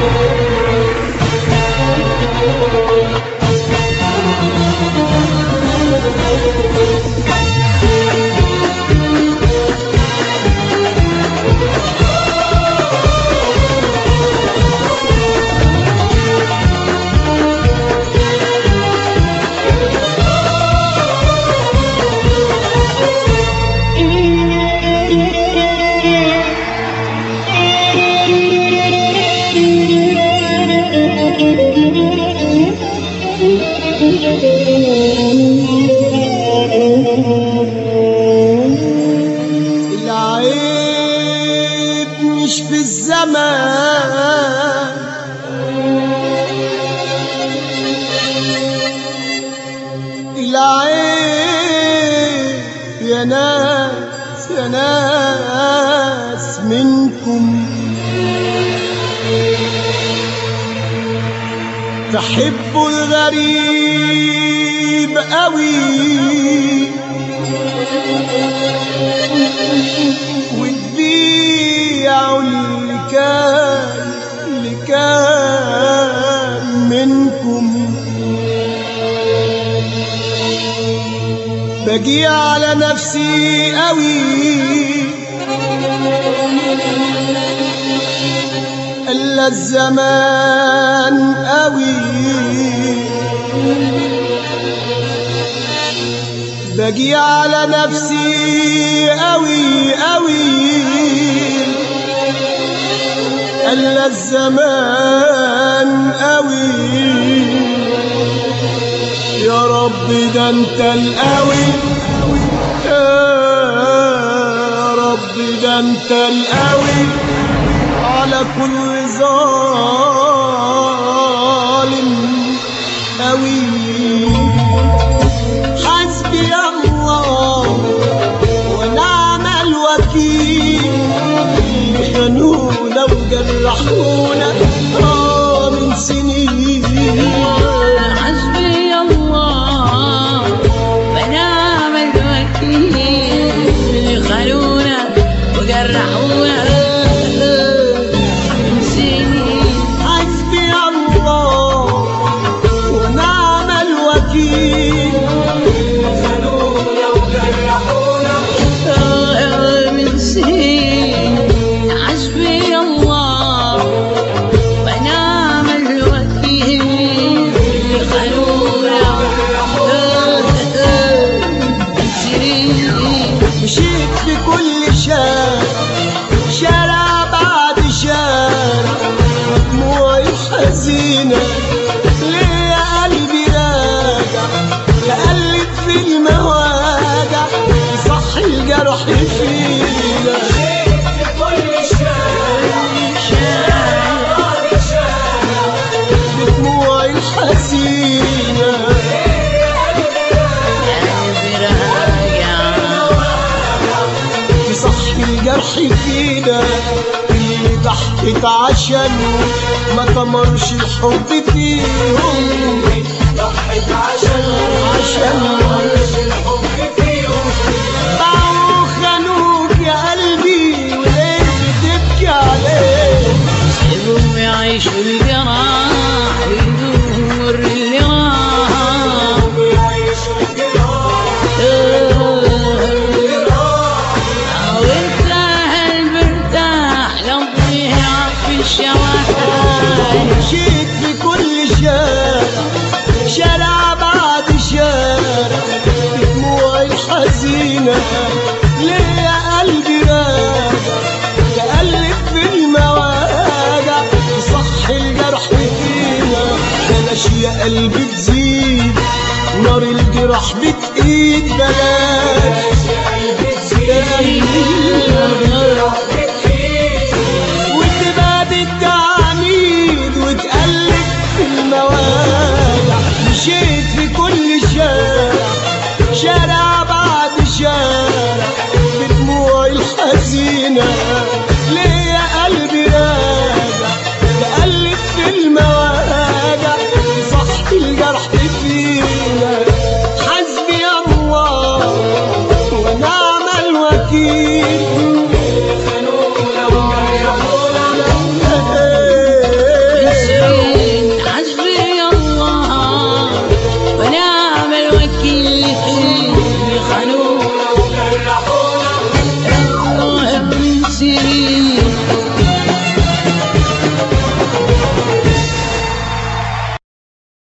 العيب مش في الزمان، العيب يا ناس يا ناس منكم تحبوا الغريب قوي وتبيعوا اللي كان منكم. بجي على نفسي قوي إلا الزمان قوي، بجي على نفسي قوي قوي إلا الزمان قوي. يا رب ده انت القوي، يا رب ده انت القوي على كل ظالم قوي. حسبي الله ونعم الوكيل، خانونا وجرحونا من سنين. حسبي الله ونعم الوكيل، خانونا وجرحونا من سنين. حسبي الله ونعم الوكيل، خانونا وجرحونا من سنين. حسبي الله ونعم الوكيل، خانونا من سنين. مشيت في كل شارع بعد شارع دموعي حزينة، ليه يا قلبي راجع تقلب في المواجع يصحي الجرح فينا. مشيت في كل شارع بعد شارع بدموعي الحزينة، يصحي الجرح فينا. اللي ضحكت عشانه ما تمرش الحب فيهم، ضحكت عشانه ما تمرش الحب فيهم. باعوا خانوك يا قلبي وليه بتبكي عليه؟ سيبهم يعيشوا الجراح ويدور اللي راح، يعيشوا الجراح وانت هالمرتاح لو تضيع في الشوارع. مشيت في كل شارع بعد شارع بدموعي الحزينة، ليه يا قلبي راجع تقلب في المواجع يصحي الجرح فينا. بلاش يا قلبي تزيد نار الجراح بتقيد، بلاش